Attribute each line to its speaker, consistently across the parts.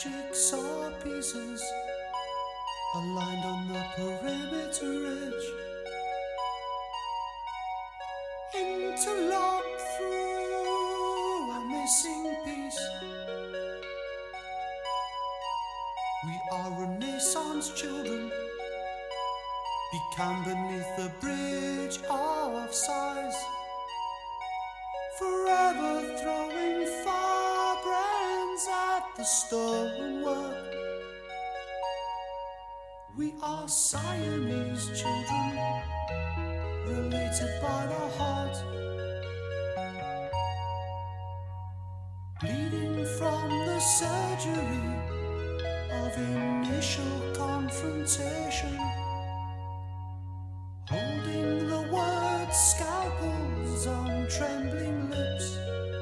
Speaker 1: jigsaw pieces aligned on the perimeter edge, interlocked through a missing piece. We are Renaissance children, become beneath the bridge of size, forever throwing firebrands at the stonework. We are Siamese children, related by the heart, bleeding from the surgery of initial confrontation, holding the word scalpels on trembling lips.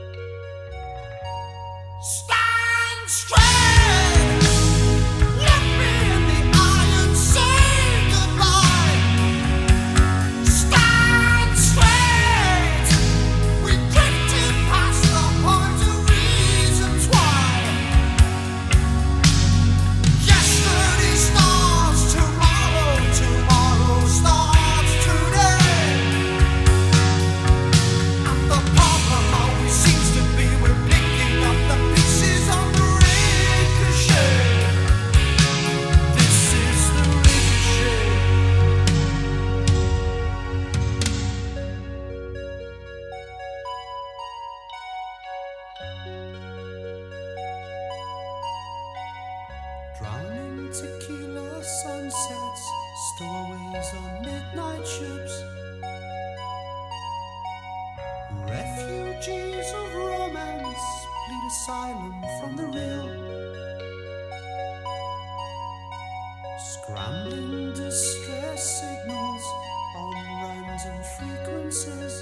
Speaker 1: Stand straight! Look me in the eye and say goodbye. Stand straight! We've drifted past the point of reasons why. Yesterday starts tomorrow, tomorrow starts today. And the problem always seems to be we're picking up the pieces on the ricochet. This is the ricochet. Drowning tequila sunsets, stowaways on midnight ships, refugees of romance plead asylum from the real, scrambling distress signals on random frequencies,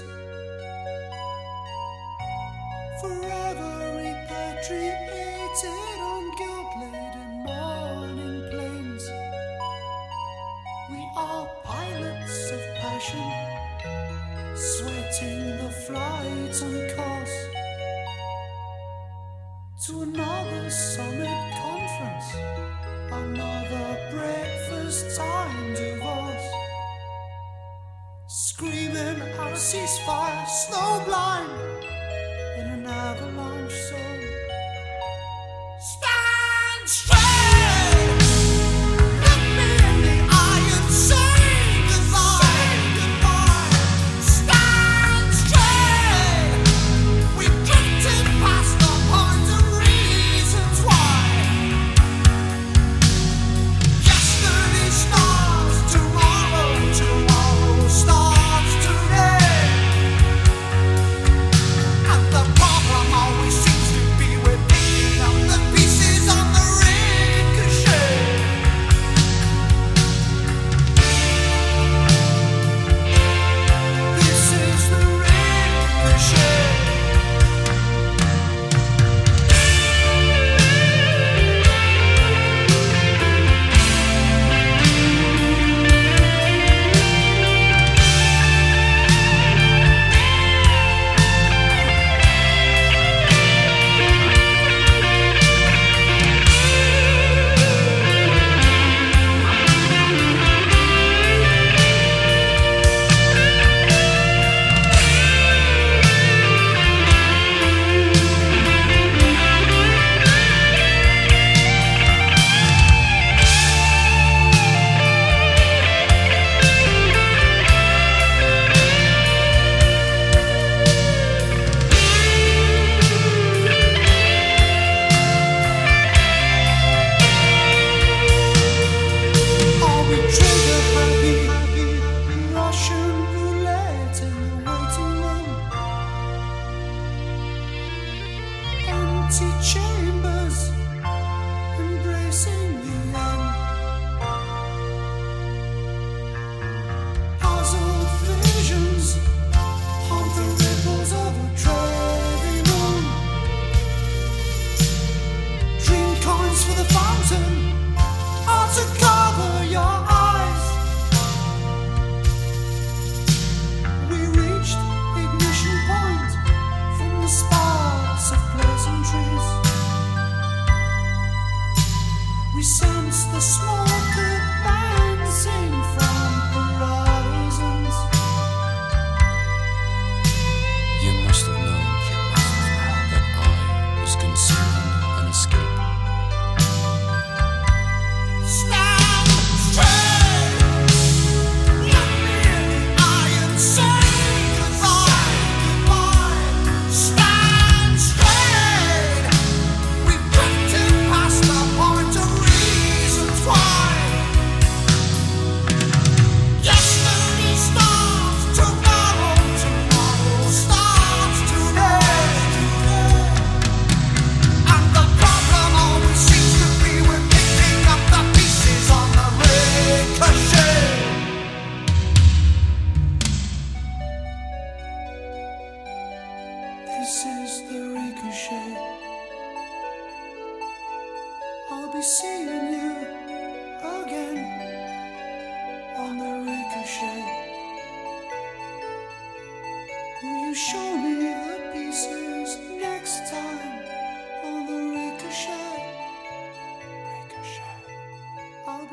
Speaker 1: forever repatriated on guilt-laden morning plains. We are pilots of passion, sweating the flight on course to another summit conference, another breakfast time divorce, screaming out a ceasefire, snowblind in an avalanche zone. Stand straight! Look me in the eye and say goodbye. Stand straight! We've drifted past the point of reasons why. Yesterday starts tomorrow, tomorrow starts today. And the problem always seems to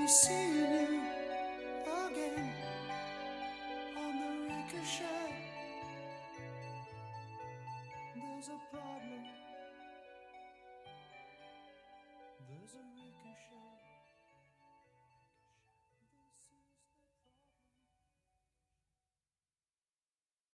Speaker 1: be seeing you again on the ricochet. There's a problem. There's a ricochet.